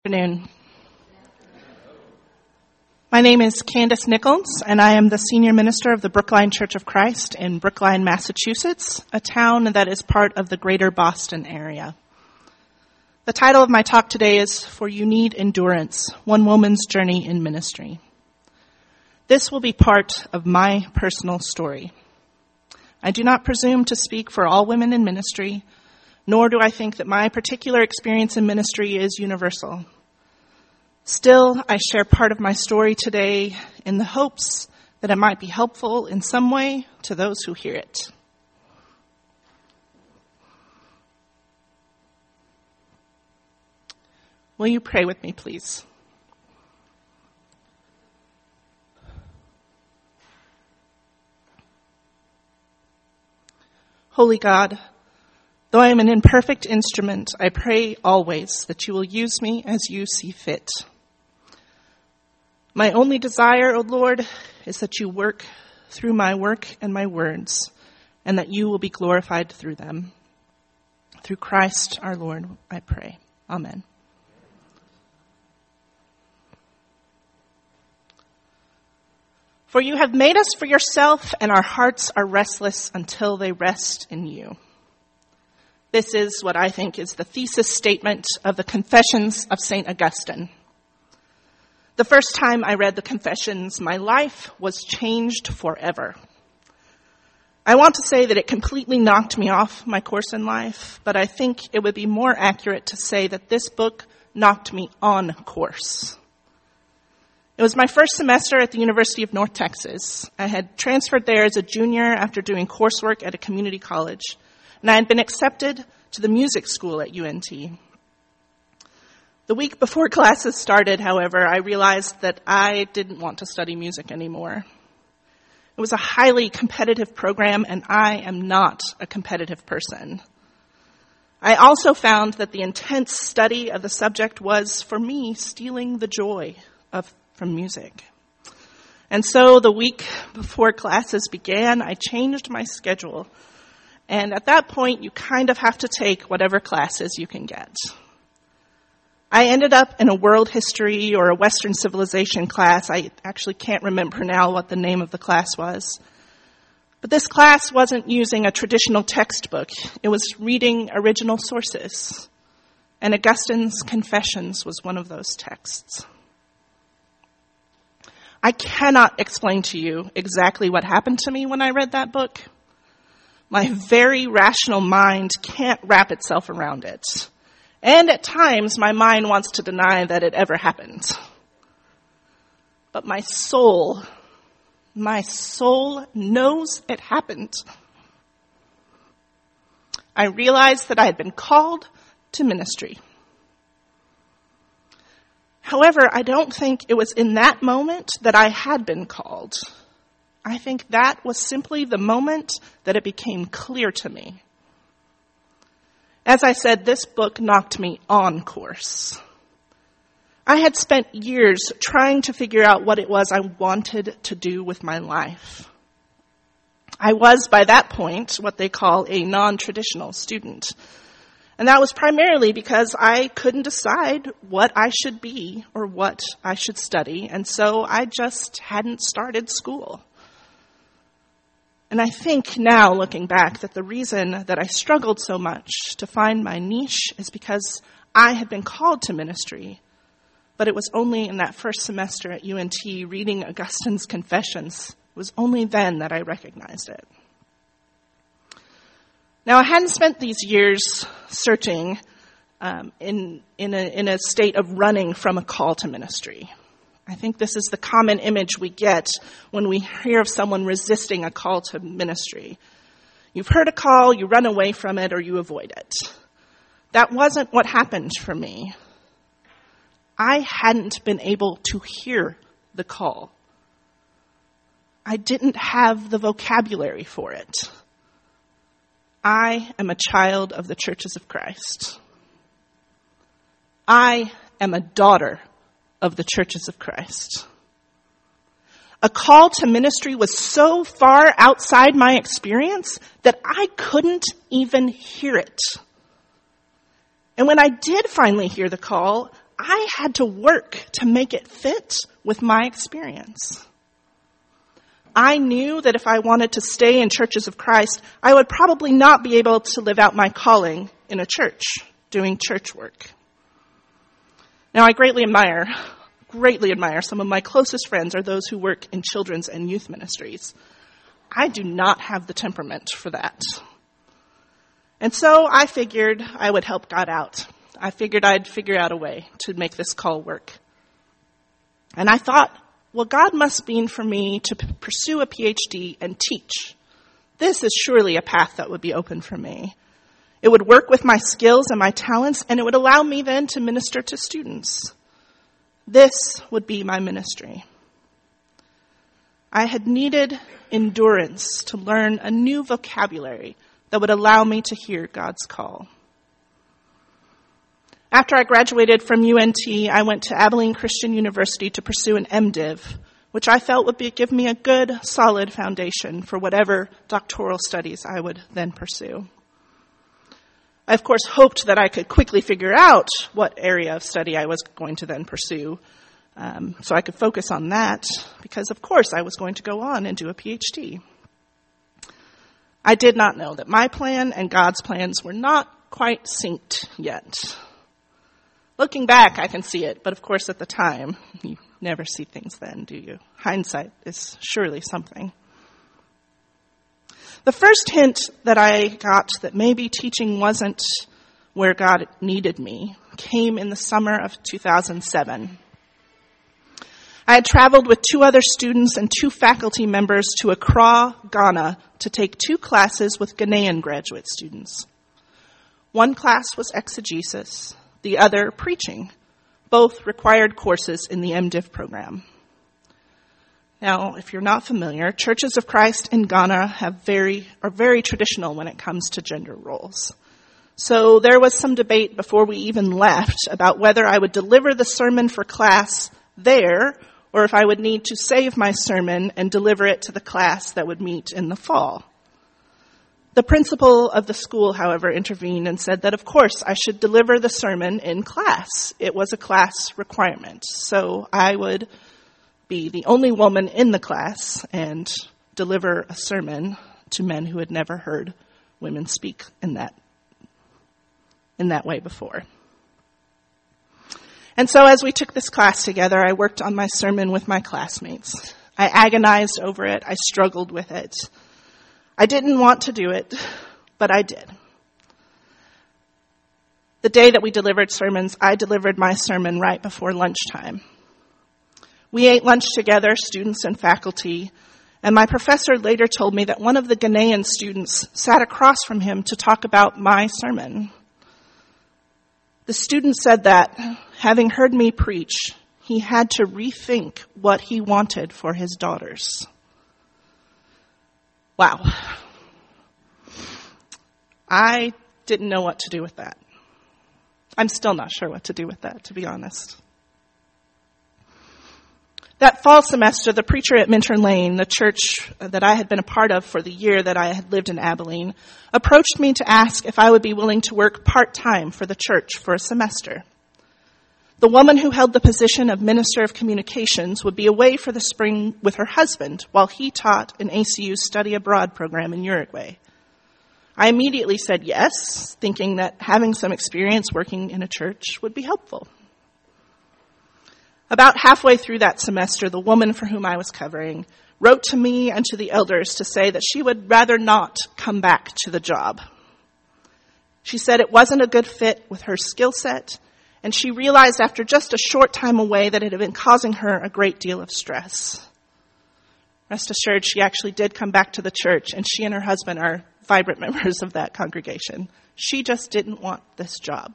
Afternoon. My name is Candace Nichols, and I am the Senior Minister of the Brookline Church of Christ in Brookline, Massachusetts, a town that is part of the greater Boston area. The title of my talk today is For You Need Endurance, One Woman's Journey in Ministry. This will be part of my personal story. I do not presume to speak for all women in ministry, nor do I think that my particular experience in ministry is universal. Still, I share part of my story today in the hopes that it might be helpful in some way to those who hear it. Will you pray with me, please? Holy God, though I am an imperfect instrument, I pray always that you will use me as you see fit. My only desire, O Lord, is that you work through my work and my words, and that you will be glorified through them. Through Christ our Lord, I pray. Amen. For you have made us for yourself, and our hearts are restless until they rest in you. This is what I think is the thesis statement of the Confessions of St. Augustine. The first time I read the Confessions, my life was changed forever. I want to say that it completely knocked me off my course in life, but I think it would be more accurate to say that this book knocked me on course. It was my first semester at the University of North Texas. I had transferred there as a junior after doing coursework at a community college, and I had been accepted to the music school at UNT. The week before classes started, however, I realized that I didn't want to study music anymore. It was a highly competitive program, and I am not a competitive person. I also found that the intense study of the subject was, for me, stealing the joy from music. And so the week before classes began, I changed my schedule. And at that point, you kind of have to take whatever classes you can get. I ended up in a world history or a Western civilization class. I actually can't remember now what the name of the class was. But this class wasn't using a traditional textbook. It was reading original sources. And Augustine's Confessions was one of those texts. I cannot explain to you exactly what happened to me when I read that book. My very rational mind can't wrap itself around it. And at times, my mind wants to deny that it ever happened. But my soul knows it happened. I realized that I had been called to ministry. However, I don't think it was in that moment that I had been called. I think that was simply the moment that it became clear to me. As I said, this book knocked me on course. I had spent years trying to figure out what it was I wanted to do with my life. I was, by that point, what they call a non-traditional student. And that was primarily because I couldn't decide what I should be or what I should study, and so I just hadn't started school. And I think now, looking back, that the reason that I struggled so much to find my niche is because I had been called to ministry, but it was only in that first semester at UNT reading Augustine's Confessions. It was only then that I recognized it. Now, I hadn't spent these years searching in a state of running from a call to ministry. I think this is the common image we get when we hear of someone resisting a call to ministry. You've heard a call, you run away from it, or you avoid it. That wasn't what happened for me. I hadn't been able to hear the call. I didn't have the vocabulary for it. I am a child of the Churches of Christ. I am a daughter of the Churches of Christ. A call to ministry was so far outside my experience that I couldn't even hear it. And when I did finally hear the call, I had to work to make it fit with my experience. I knew that if I wanted to stay in Churches of Christ, I would probably not be able to live out my calling in a church, doing church work. Now, I greatly admire some of my closest friends are those who work in children's and youth ministries. I do not have the temperament for that. And so I figured I would help God out. I figured I'd figure out a way to make this call work. And I thought, well, God must mean for me to pursue a PhD and teach. This is surely a path that would be open for me. It would work with my skills and my talents, and it would allow me then to minister to students. This would be my ministry. I had needed endurance to learn a new vocabulary that would allow me to hear God's call. After I graduated from UNT, I went to Abilene Christian University to pursue an MDiv, which I felt would give me a good, solid foundation for whatever doctoral studies I would then pursue. I, of course, hoped that I could quickly figure out what area of study I was going to then pursue, so I could focus on that, because, of course, I was going to go on and do a PhD. I did not know that my plan and God's plans were not quite synced yet. Looking back, I can see it, but of course at the time, you never see things then, do you? Hindsight is surely something. The first hint that I got that maybe teaching wasn't where God needed me came in the summer of 2007. I had traveled with 2 other students and 2 faculty members to Accra, Ghana, to take 2 classes with Ghanaian graduate students. One class was exegesis, the other preaching. Both required courses in the MDiv program. Now, if you're not familiar, Churches of Christ in Ghana are very traditional when it comes to gender roles. So there was some debate before we even left about whether I would deliver the sermon for class there, or if I would need to save my sermon and deliver it to the class that would meet in the fall. The principal of the school, however, intervened and said that, of course, I should deliver the sermon in class. It was a class requirement. So I would be the only woman in the class and deliver a sermon to men who had never heard women speak in that way before. And so as we took this class together, I worked on my sermon with my classmates. I agonized over it. I struggled with it. I didn't want to do it, but I did. The day that we delivered sermons, I delivered my sermon right before lunchtime. We ate lunch together, students and faculty, and my professor later told me that one of the Ghanaian students sat across from him to talk about my sermon. The student said that, having heard me preach, he had to rethink what he wanted for his daughters. Wow. I didn't know what to do with that. I'm still not sure what to do with that, to be honest. That fall semester, the preacher at Minter Lane, the church that I had been a part of for the year that I had lived in Abilene, approached me to ask if I would be willing to work part-time for the church for a semester. The woman who held the position of Minister of Communications would be away for the spring with her husband while he taught an ACU study abroad program in Uruguay. I immediately said yes, thinking that having some experience working in a church would be helpful. About halfway through that semester, the woman for whom I was covering wrote to me and to the elders to say that she would rather not come back to the job. She said it wasn't a good fit with her skill set, and she realized after just a short time away that it had been causing her a great deal of stress. Rest assured, she actually did come back to the church, and she and her husband are vibrant members of that congregation. She just didn't want this job.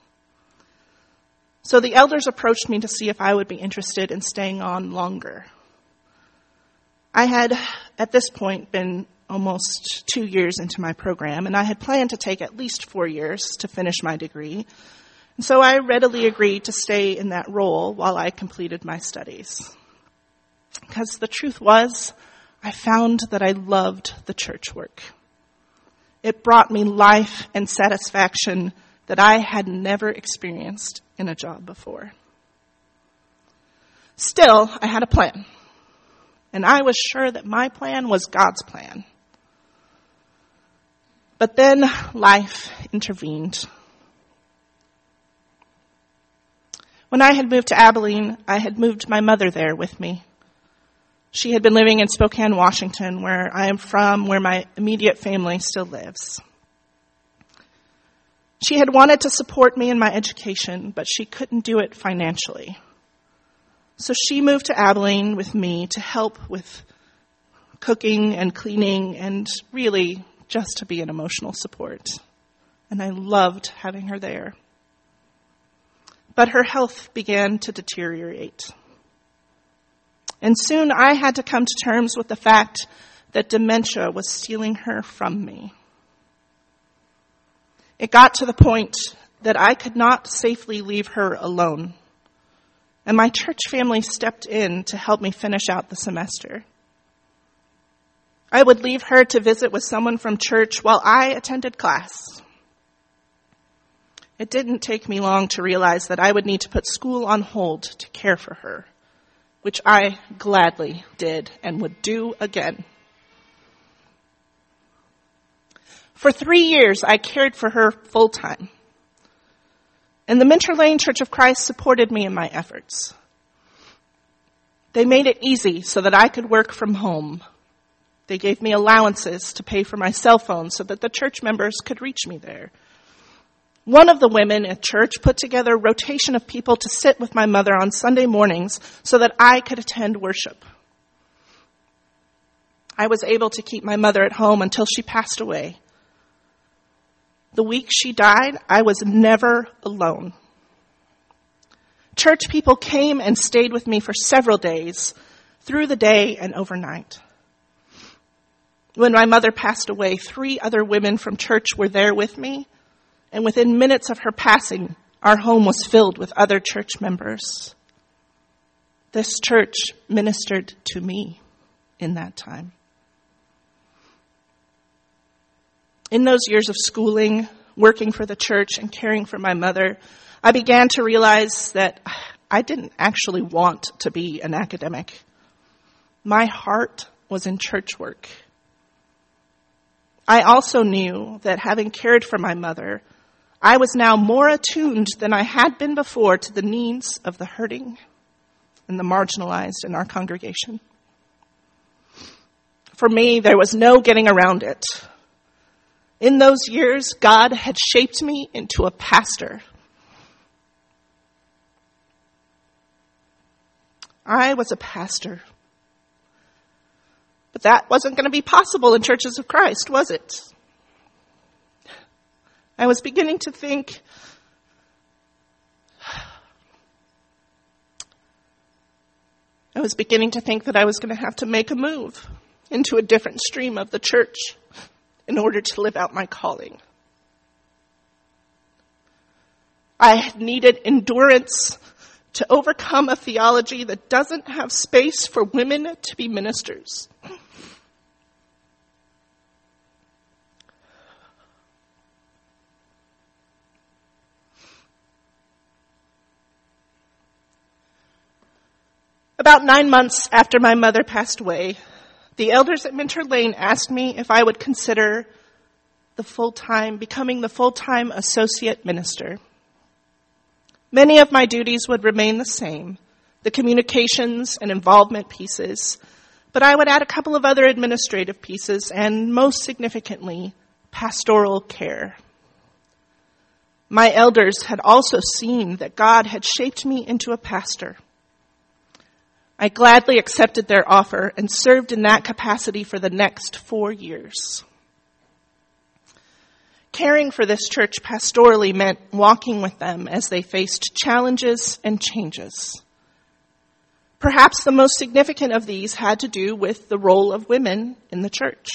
So the elders approached me to see if I would be interested in staying on longer. I had, at this point, been almost 2 years into my program, and I had planned to take at least 4 years to finish my degree. And so I readily agreed to stay in that role while I completed my studies. Because the truth was, I found that I loved the church work. It brought me life and satisfaction that I had never experienced in a job before. Still, I had a plan. And I was sure that my plan was God's plan. But then life intervened. When I had moved to Abilene, I had moved my mother there with me. She had been living in Spokane, Washington, where I am from, where my immediate family still lives. She had wanted to support me in my education, but she couldn't do it financially. So she moved to Abilene with me to help with cooking and cleaning and really just to be an emotional support. And I loved having her there. But her health began to deteriorate. And soon I had to come to terms with the fact that dementia was stealing her from me. It got to the point that I could not safely leave her alone. And my church family stepped in to help me finish out the semester. I would leave her to visit with someone from church while I attended class. It didn't take me long to realize that I would need to put school on hold to care for her, which I gladly did and would do again. For 3 years, I cared for her full time. And the Minter Lane Church of Christ supported me in my efforts. They made it easy so that I could work from home. They gave me allowances to pay for my cell phone so that the church members could reach me there. One of the women at church put together a rotation of people to sit with my mother on Sunday mornings so that I could attend worship. I was able to keep my mother at home until she passed away. The week she died, I was never alone. Church people came and stayed with me for several days, through the day and overnight. When my mother passed away, 3 other women from church were there with me, and within minutes of her passing, our home was filled with other church members. This church ministered to me in that time. In those years of schooling, working for the church, and caring for my mother, I began to realize that I didn't actually want to be an academic. My heart was in church work. I also knew that having cared for my mother, I was now more attuned than I had been before to the needs of the hurting and the marginalized in our congregation. For me, there was no getting around it. In those years, God had shaped me into a pastor. I was a pastor. But that wasn't going to be possible in Churches of Christ, was it? I was beginning to think, that I was going to have to make a move into a different stream of the church in order to live out my calling. I had needed endurance to overcome a theology that doesn't have space for women to be ministers. About 9 months after my mother passed away, the elders at Minter Lane asked me if I would consider becoming the full-time associate minister. Many of my duties would remain the same, the communications and involvement pieces, but I would add a couple of other administrative pieces and, most significantly, pastoral care. My elders had also seen that God had shaped me into a pastor. I gladly accepted their offer and served in that capacity for the next 4 years. Caring for this church pastorally meant walking with them as they faced challenges and changes. Perhaps the most significant of these had to do with the role of women in the church.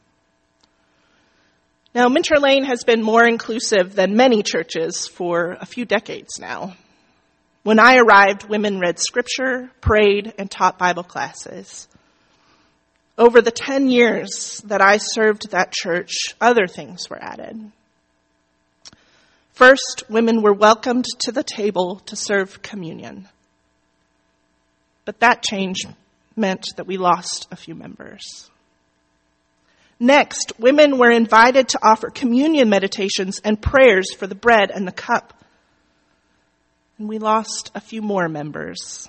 Now, Minter Lane has been more inclusive than many churches for a few decades now. When I arrived, women read scripture, prayed, and taught Bible classes. Over the 10 years that I served that church, other things were added. First, women were welcomed to the table to serve communion. But that change meant that we lost a few members. Next, women were invited to offer communion meditations and prayers for the bread and the cup. And we lost a few more members.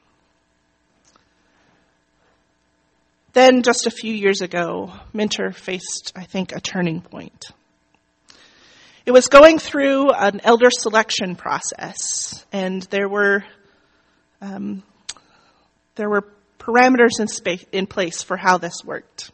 Then, just a few years ago, Minter faced, I think, a turning point. It was going through an elder selection process, and there were parameters in place for how this worked.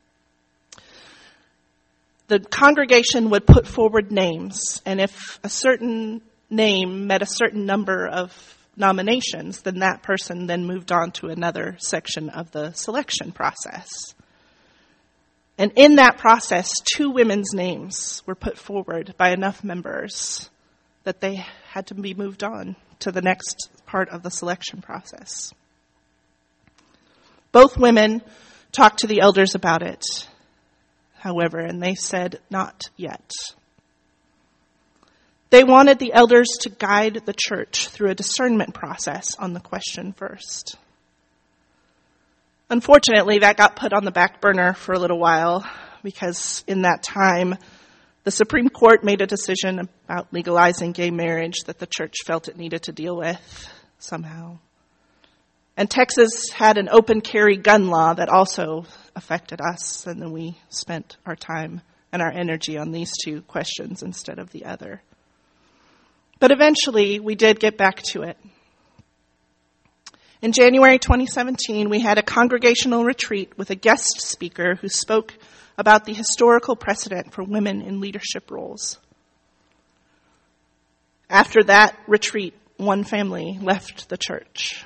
The congregation would put forward names, and if a certain name met a certain number of nominations, then that person then moved on to another section of the selection process. And in that process, 2 women's names were put forward by enough members that they had to be moved on to the next part of the selection process. Both women talked to the elders about it, however, and they said, not yet. They wanted the elders to guide the church through a discernment process on the question first. Unfortunately, that got put on the back burner for a little while because in that time, the Supreme Court made a decision about legalizing gay marriage that the church felt it needed to deal with somehow. And Texas had an open carry gun law that also affected us, and then we spent our time and our energy on these 2 questions instead of the other. But eventually, we did get back to it. In January 2017, we had a congregational retreat with a guest speaker who spoke about the historical precedent for women in leadership roles. After that retreat, 1 family left the church.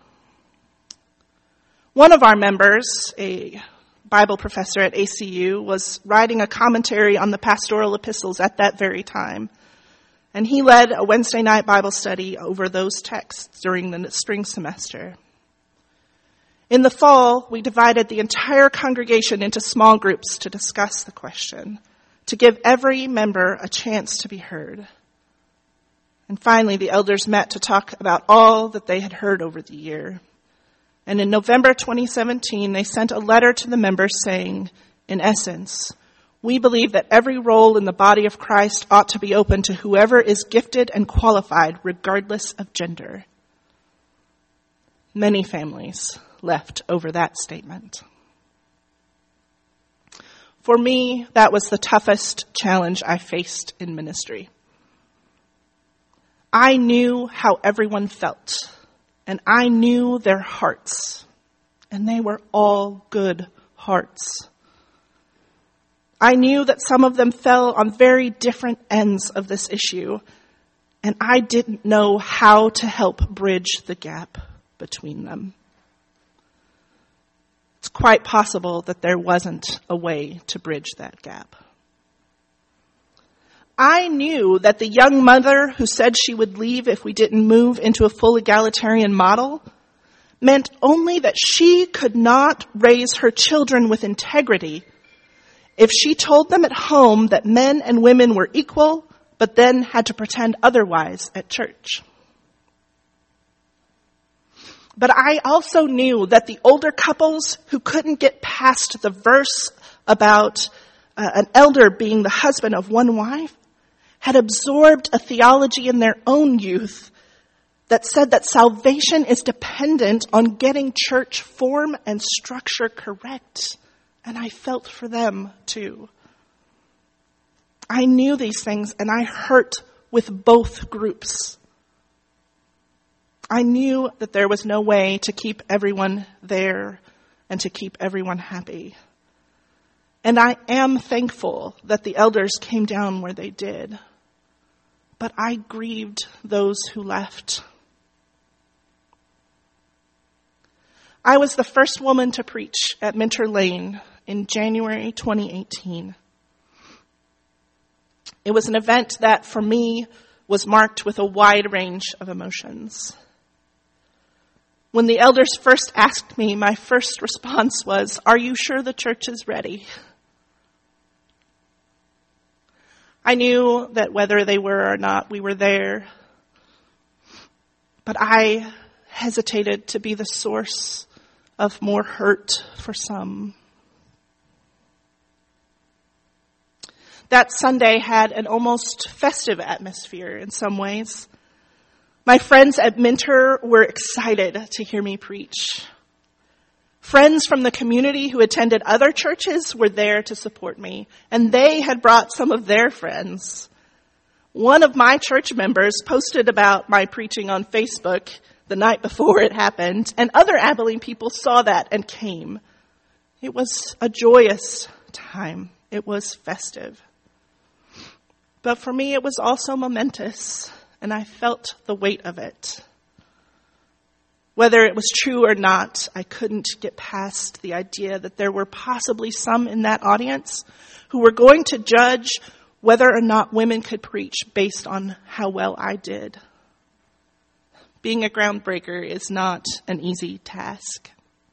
One of our members, a Bible professor at ACU, was writing a commentary on the pastoral epistles at that very time. And he led a Wednesday night Bible study over those texts during the spring semester. In the fall, we divided the entire congregation into small groups to discuss the question, to give every member a chance to be heard. And finally, the elders met to talk about all that they had heard over the year. And in November 2017, they sent a letter to the members saying, in essence, we believe that every role in the body of Christ ought to be open to whoever is gifted and qualified, regardless of gender. Many families left over that statement. For me, that was the toughest challenge I faced in ministry. I knew how everyone felt, and I knew their hearts, and they were all good hearts. I knew that some of them fell on very different ends of this issue, and I didn't know how to help bridge the gap between them. It's quite possible that there wasn't a way to bridge that gap. I knew that the young mother who said she would leave if we didn't move into a full egalitarian model meant only that she could not raise her children with integrity if she told them at home that men and women were equal, but then had to pretend otherwise at church. But I also knew that the older couples who couldn't get past the verse about an elder being the husband of one wife had absorbed a theology in their own youth that said that salvation is dependent on getting church form and structure correct. And I felt for them too. I knew these things and I hurt with both groups. I knew that there was no way to keep everyone there and to keep everyone happy. And I am thankful that the elders came down where they did. But I grieved those who left. I was the first woman to preach at Minter Lane in January 2018. It was an event that, for me, was marked with a wide range of emotions. When the elders first asked me, my first response was, "Are you sure the church is ready?" I knew that whether they were or not, we were there. But I hesitated to be the source of more hurt for some. That Sunday had an almost festive atmosphere in some ways. My friends at Minter were excited to hear me preach. Friends from the community who attended other churches were there to support me, and they had brought some of their friends. One of my church members posted about my preaching on Facebook the night before it happened, and other Abilene people saw that and came. It was a joyous time. It was festive. But for me, it was also momentous, and I felt the weight of it. Whether it was true or not, I couldn't get past the idea that there were possibly some in that audience who were going to judge whether or not women could preach based on how well I did. Being a groundbreaker is not an easy task.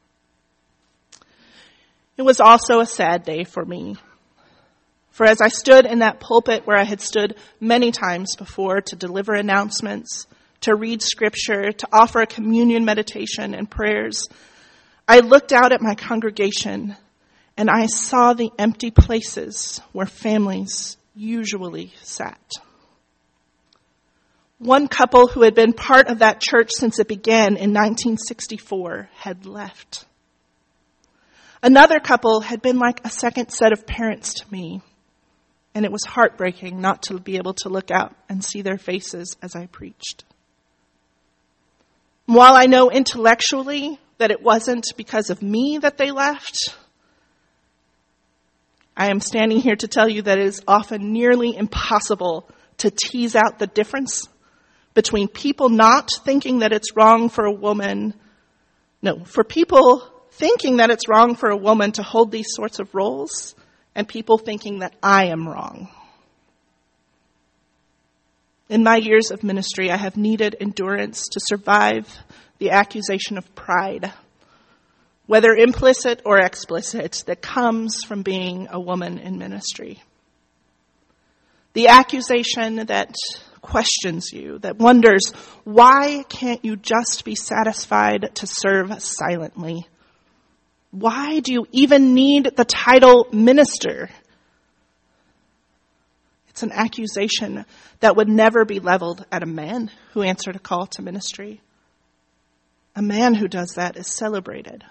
It was also a sad day for me. For as I stood in that pulpit where I had stood many times before to deliver announcements, to read scripture, to offer a communion meditation and prayers, I looked out at my congregation and I saw the empty places where families usually sat. One couple who had been part of that church since it began in 1964 had left. Another couple had been like a second set of parents to me, and it was heartbreaking not to be able to look out and see their faces as I preached. While I know intellectually that it wasn't because of me that they left, I am standing here to tell you that it is often nearly impossible to tease out the difference between people not thinking that it's wrong for a woman, for people thinking that it's wrong for a woman to hold these sorts of roles, and people thinking that I am wrong. In my years of ministry, I have needed endurance to survive the accusation of pride, whether implicit or explicit, that comes from being a woman in ministry. The accusation that questions you, that wonders, why can't you just be satisfied to serve silently? Why do you even need the title minister? It's an accusation that would never be leveled at a man who answered a call to ministry. A man who does that is celebrated.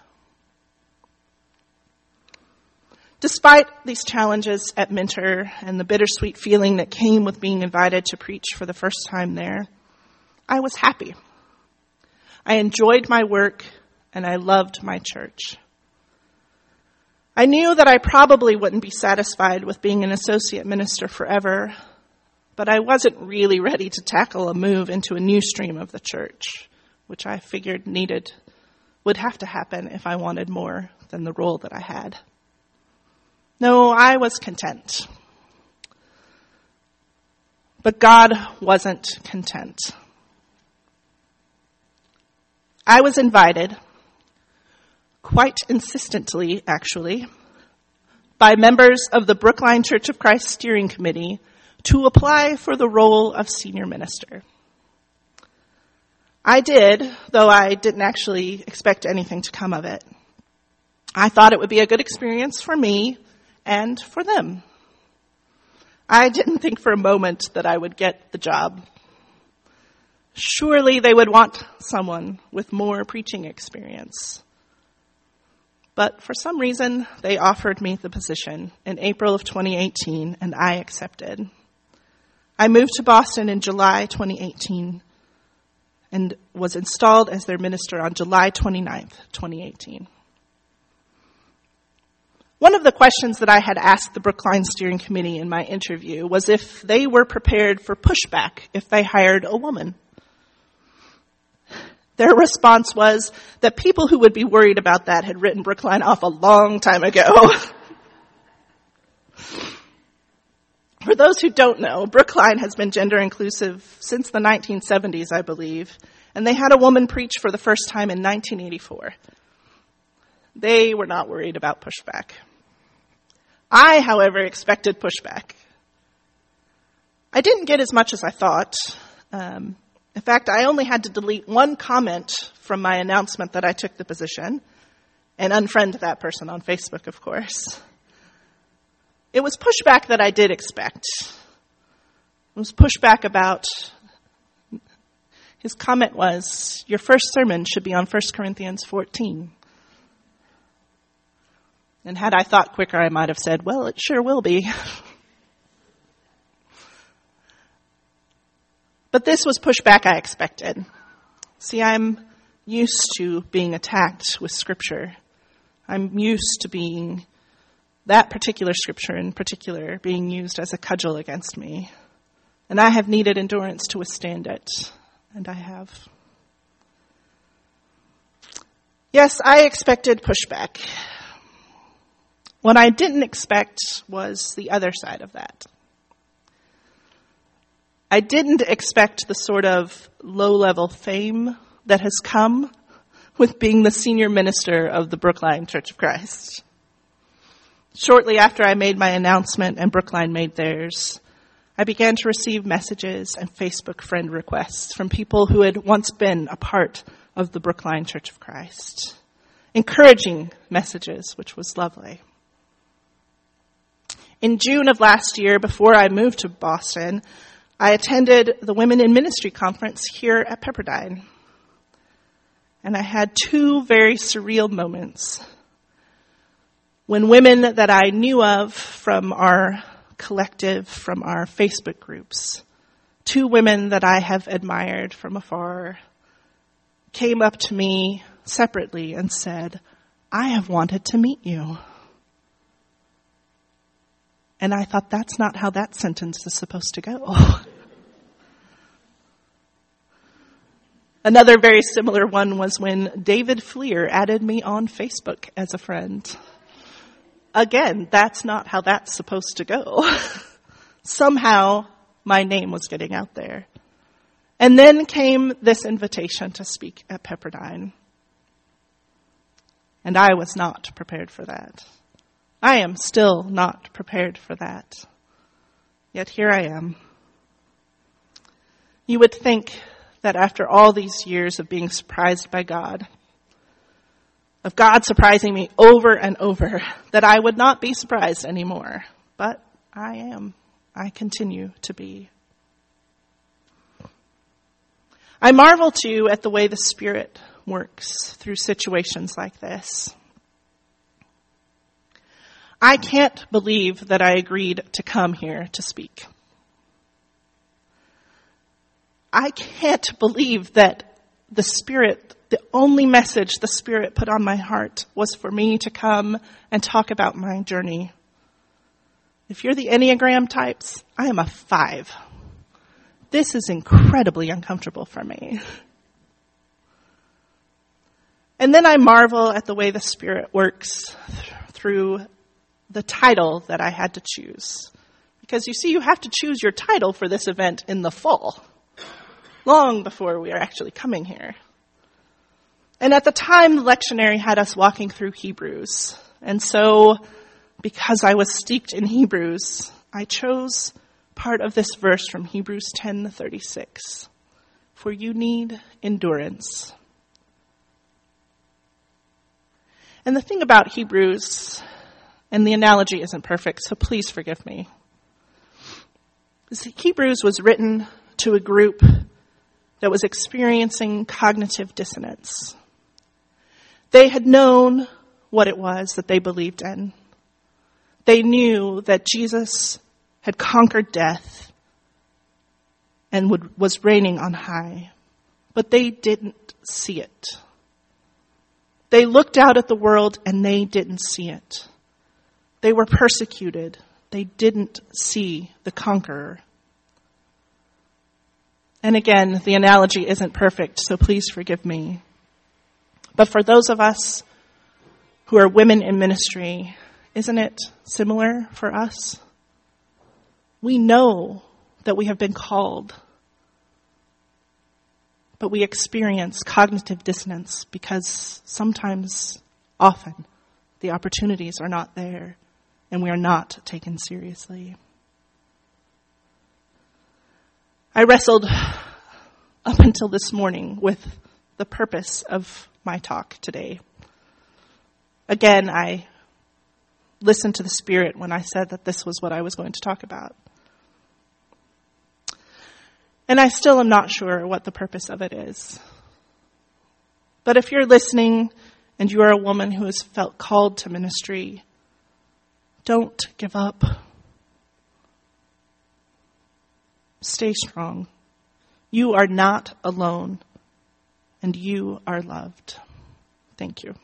Despite these challenges at Minter and the bittersweet feeling that came with being invited to preach for the first time there, I was happy. I enjoyed my work and I loved my church. I knew that I probably wouldn't be satisfied with being an associate minister forever, but I wasn't really ready to tackle a move into a new stream of the church, which I figured would have to happen if I wanted more than the role that I had. No, I was content. But God wasn't content. I was invited, quite insistently actually, by members of the Brookline Church of Christ Steering Committee to apply for the role of senior minister. I did, though I didn't actually expect anything to come of it. I thought it would be a good experience for me and for them. I didn't think for a moment that I would get the job. Surely they would want someone with more preaching experience. But for some reason, they offered me the position in April of 2018, and I accepted. I moved to Boston in July 2018 and was installed as their minister on July 29th, 2018. One of the questions that I had asked the Brookline Steering Committee in my interview was if they were prepared for pushback if they hired a woman. Their response was that people who would be worried about that had written Brookline off a long time ago. For those who don't know, Brookline has been gender inclusive since the 1970s, I believe, and they had a woman preach for the first time in 1984. They were not worried about pushback. I, however, expected pushback. I didn't get as much as I thought. In fact, I only had to delete one comment from my announcement that I took the position and unfriend that person on Facebook, of course. It was pushback that I did expect. It was pushback about, his comment was, your first sermon should be on 1 Corinthians 14. And had I thought quicker, I might have said, well, it sure will be. But this was pushback I expected. See, I'm used to being attacked with Scripture. I'm used to being, that particular Scripture in particular, being used as a cudgel against me. And I have needed endurance to withstand it. And I have. Yes, I expected pushback. What I didn't expect was the other side of that. I didn't expect the sort of low-level fame that has come with being the senior minister of the Brookline Church of Christ. Shortly after I made my announcement and Brookline made theirs, I began to receive messages and Facebook friend requests from people who had once been a part of the Brookline Church of Christ. Encouraging messages, which was lovely. In June of last year, before I moved to Boston, I attended the Women in Ministry conference here at Pepperdine. And I had two very surreal moments. When women that I knew of from our collective, from our Facebook groups, two women that I have admired from afar, came up to me separately and said, I have wanted to meet you. And I thought, that's not how that sentence is supposed to go. Another very similar one was when David Fleer added me on Facebook as a friend. Again, that's not how that's supposed to go. Somehow, my name was getting out there. And then came this invitation to speak at Pepperdine. And I was not prepared for that. I am still not prepared for that. Yet here I am. You would think that after all these years of being surprised by God, of God surprising me over and over, that I would not be surprised anymore. But I am. I continue to be. I marvel too at the way the Spirit works through situations like this. I can't believe that I agreed to come here to speak. I can't believe that the Spirit, the only message the Spirit put on my heart was for me to come and talk about my journey. If you're the Enneagram types, I am a 5. This is incredibly uncomfortable for me. And then I marvel at the way the Spirit works through the title that I had to choose. Because you see, you have to choose your title for this event in the fall, long before we are actually coming here. And at the time, the lectionary had us walking through Hebrews. And so, because I was steeped in Hebrews, I chose part of this verse from Hebrews 10:36. For you need endurance. And the thing about Hebrews, and the analogy isn't perfect, so please forgive me, is that Hebrews was written to a group that was experiencing cognitive dissonance. They had known what it was that they believed in. They knew that Jesus had conquered death and was reigning on high, but they didn't see it. They looked out at the world and they didn't see it. They were persecuted. They didn't see the conqueror. And again, the analogy isn't perfect, so please forgive me. But for those of us who are women in ministry, isn't it similar for us? We know that we have been called, but we experience cognitive dissonance because sometimes, often, the opportunities are not there and we are not taken seriously. I wrestled up until this morning with the purpose of my talk today. Again, I listened to the Spirit when I said that this was what I was going to talk about. And I still am not sure what the purpose of it is. But if you're listening and you are a woman who has felt called to ministry, don't give up. Stay strong. You are not alone, and you are loved. Thank you.